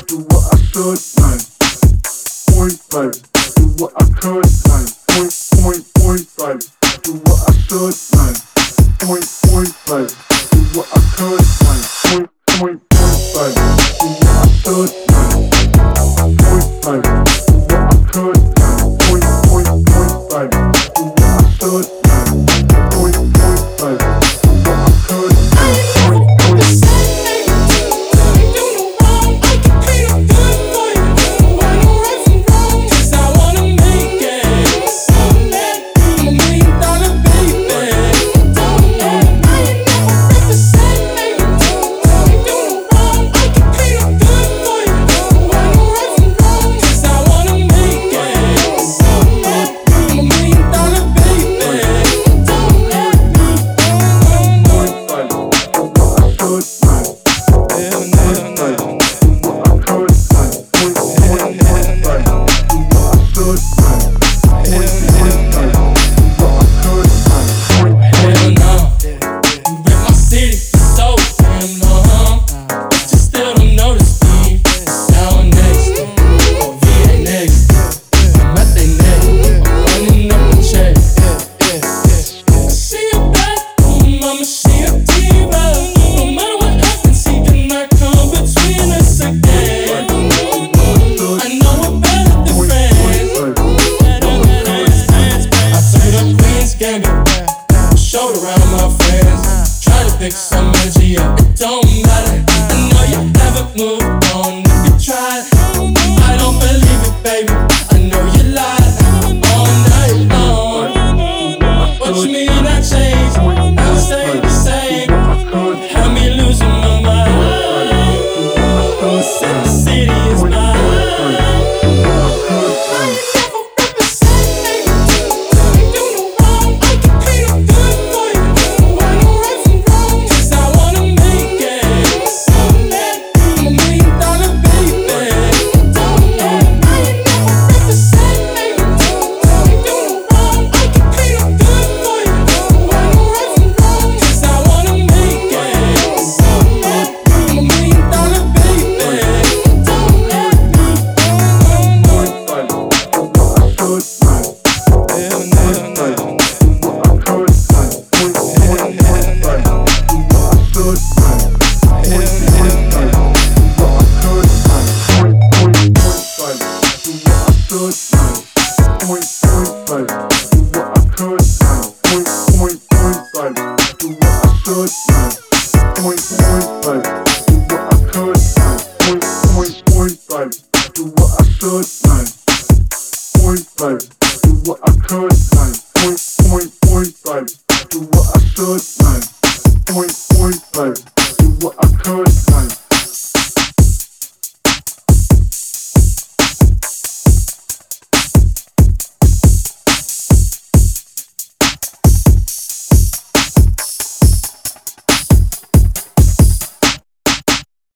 do what I should, man. Point blank, do what I could, man. Point blank, do what I should, man. Point blank, do what I could, man. Point blank, do what I should, man. Point blank, do what I could, man. Point blank, do what I should, man. Point blank, do what I could, showed around my friends, try to pick some energy up, it don't matter. I know you haven't moved on if you tried. I don't believe it, baby, I know you lied all night long. What you mean I changed? I stay the same, had me losing my mind. Said the city is mine. Point blank.